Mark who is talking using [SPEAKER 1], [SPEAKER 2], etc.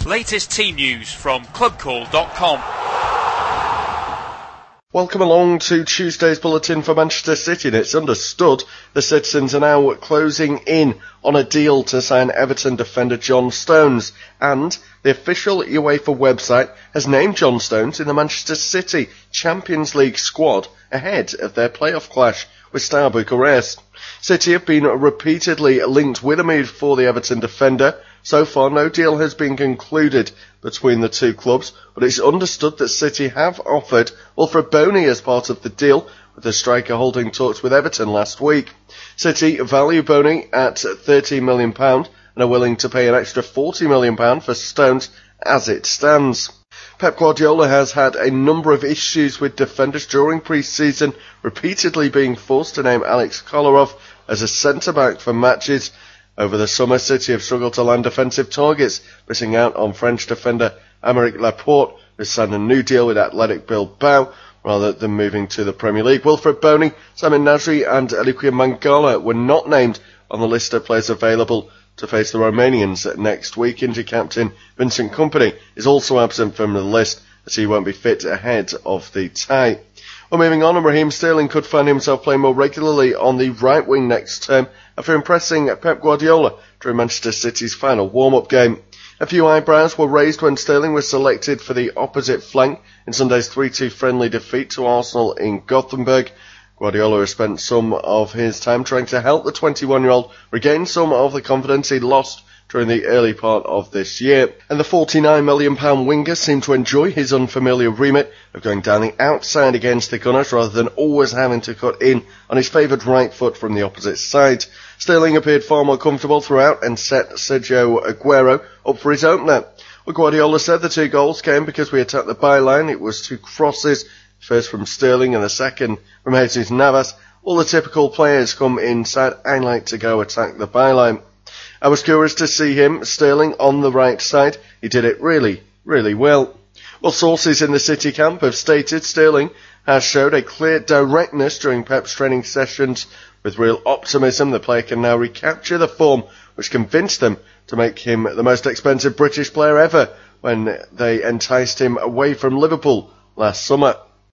[SPEAKER 1] Latest team news from clubcall.com.
[SPEAKER 2] Welcome along to Tuesday's bulletin for Manchester City, and it's understood the citizens are now closing in on a deal to sign Everton defender John Stones, and the official UEFA website has named John Stones in the Manchester City Champions League squad ahead of their playoff clash with Steaua Bucharest. City have been repeatedly linked with a move for the Everton defender. So far, no deal has been concluded between the two clubs, but it's understood that City have offered Wilfred Bony as part of the deal, with the striker holding talks with Everton last week. City value Bony at £13 million and are willing to pay an extra £40 million for Stones as it stands. Pep Guardiola has had a number of issues with defenders during pre-season, repeatedly being forced to name Alex Kolarov as a centre-back for matches. Over the summer, City have struggled to land defensive targets, missing out on French defender Aymeric Laporte, who signed a new deal with Athletic Bilbao rather than moving to the Premier League. Wilfred Bony, Samir Nasri and Eliquim Mangala were not named on the list of players available to face the Romanians next week. Inter captain Vincent Kompany is also absent from the list, as he won't be fit ahead of the tie. Well, moving on, Raheem Sterling could find himself playing more regularly on the right wing next term after impressing Pep Guardiola during Manchester City's final warm-up game. A few eyebrows were raised when Sterling was selected for the opposite flank in Sunday's 3-2 friendly defeat to Arsenal in Gothenburg. Guardiola has spent some of his time trying to help the 21-year-old regain some of the confidence he lost during the early part of this year. And the £49 million winger seemed to enjoy his unfamiliar remit of going down the outside against the Gunners rather than always having to cut in on his favoured right foot from the opposite side. Sterling appeared far more comfortable throughout and set Sergio Aguero up for his opener. Well, Guardiola said the two goals came because we attacked the byline. It was two crosses, first from Sterling and the second from Jesus Navas. All the typical players come inside. I like to go attack the byline. I was curious to see him, Sterling, on the right side. He did it really, really well. Well, sources in the City camp have stated Sterling has showed a clear directness during Pep's training sessions. With real optimism, the player can now recapture the form which convinced them to make him the most expensive British player ever when they enticed him away from Liverpool last summer.